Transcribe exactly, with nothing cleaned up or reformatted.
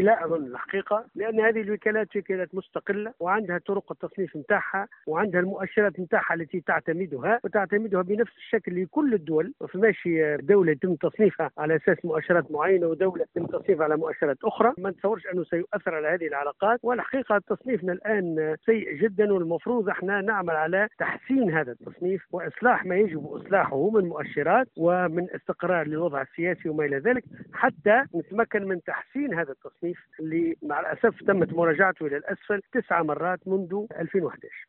لا أظن الحقيقة، لأن هذه الوكالات وكالات مستقلة وعندها طرق التصنيف نتاعها وعندها المؤشرات نتاعها التي تعتمدها وتعتمدها بنفس الشكل لكل الدول. ما فماش دولة يتم تصنيفها على أساس مؤشرات معينة ودولة يتم تصنيفها على مؤشرات أخرى. ما نتصورش أنه سيؤثر على هذه العلاقات، والحقيقة تصنيفنا الآن سيء جدا، والمفروض احنا نعمل على تحسين هذا التصنيف وإصلاح ما يجب إصلاحه من مؤشرات ومن استقرار للوضع السياسي وما إلى ذلك، حتى نتمكن من تحسين هذا التصنيف اللي مع الأسف تمت مراجعته إلى الأسفل تسع مرات منذ ألفين وأحد عشر.